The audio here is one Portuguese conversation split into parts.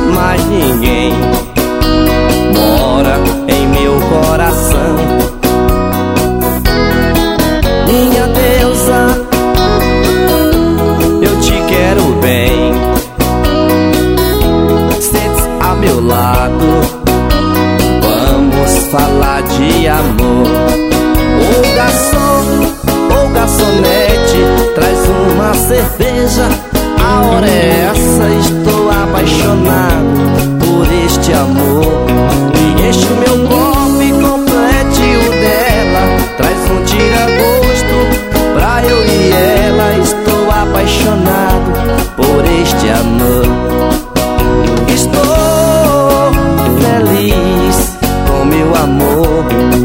mais ninguém mora em meu coração. Minha deusa, eu te quero bem. Sente a meu lado, vamos falar de amor. Ô garçom, ô garçonete, traz uma cerveja. A hora é essa, estou apaixonado por este amor. E enche o meu copo e complete o dela. Traz um tira-gosto pra eu e ela. Estou apaixonado por este amor. Estou feliz com meu amor.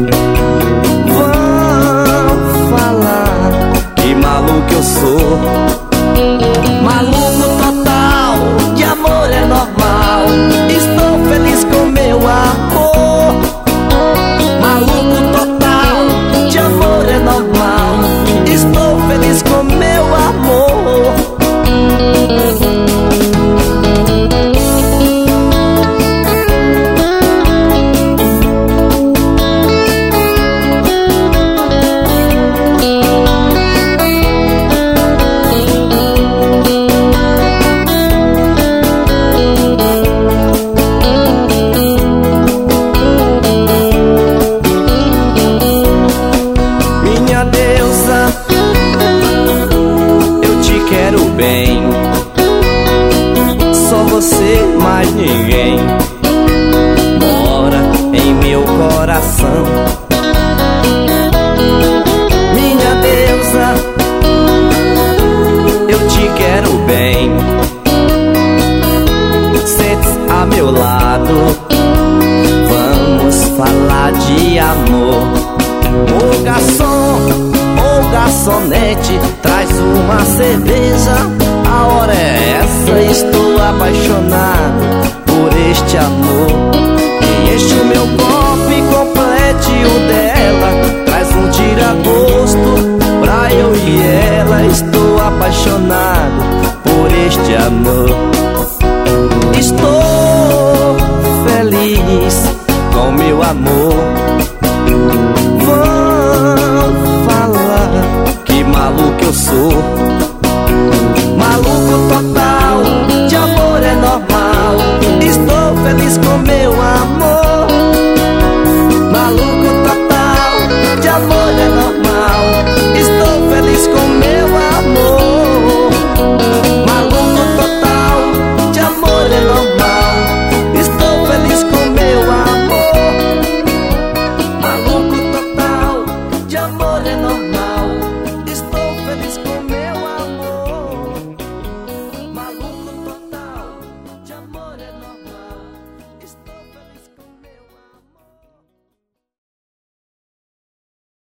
Vão falar que maluco eu sou. Maluco total, de amor é normal. Estou feliz com meu amor. Maluco total, de amor é normal. Estou feliz com meu amor. Bem, só você, mais ninguém mora em meu coração. Minha deusa, eu te quero bem. Sente a meu lado, vamos falar de amor. Ô garçom, ô garçonete, traz uma cerveja. A hora é essa, estou apaixonado por este amor. E enche o meu copo e complete o dela. Traz um tira-gosto pra eu e ela. Estou apaixonado por este amor.